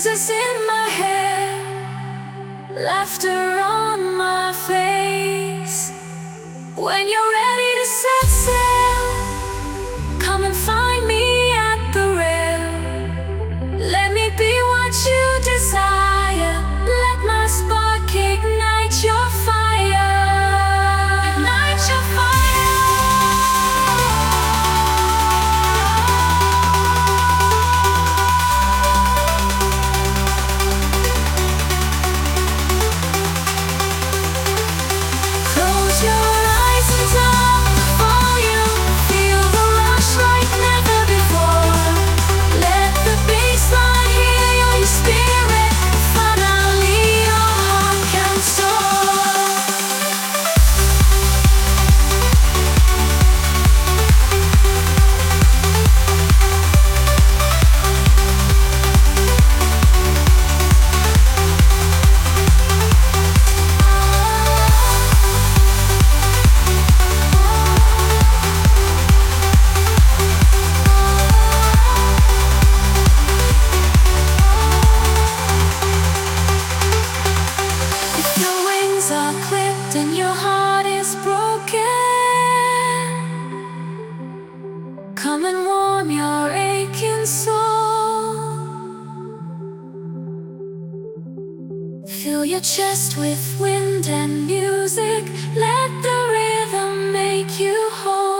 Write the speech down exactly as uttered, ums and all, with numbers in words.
Breezes in my hair, laughter on my face. When you're ready to set sail, come and find me at the rail. Let me be what you desire. Let my spark ignite your fire. Ignite your fire. Close your eyes and down the volume. Feel the rush like never before. Let the bassline heal your spirit. Finally your heart can soar. If your wings are clipped and your heart is broken, come and warm your aching soul. Fill your chest with wind and music. Let the rhythm make you whole.